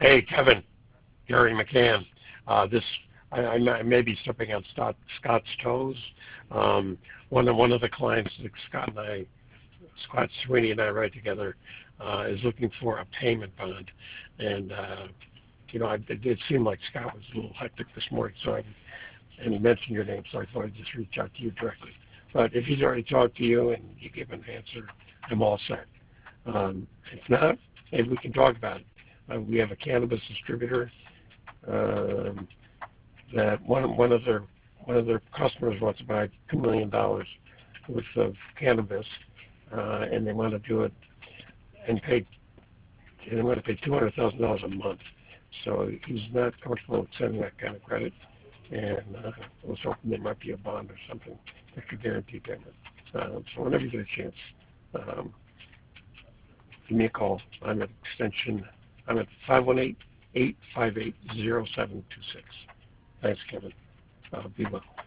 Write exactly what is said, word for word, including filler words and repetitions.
Hey, Kevin, Gary McCann. Uh, this I, I may be stepping on Scott, Scott's toes. Um, one of one of the clients that Scott and I, Scott Sweeney and I write together, uh, is looking for a payment bond, and uh, you know, I, it did seem like Scott was a little hectic this morning, so I and he mentioned your name, so I thought I'd just reach out to you directly. But if he's already talked to you and you give an answer, I'm all set. Um, if not, maybe we can talk about it. Uh, we have a cannabis distributor um, that one one of their one of their customers wants to buy two million dollars worth of cannabis, uh, and they want to do it and pay and they want to pay two hundred thousand dollars a month. So he's not comfortable with sending that kind of credit, and uh, I was hoping there might be a bond or something that could guarantee payment. Um, so whenever you get a chance, um, give me a call. I'm at extension. I'm at five one eight, eight five eight, zero seven two six. Thanks, Kevin. Uh, be well.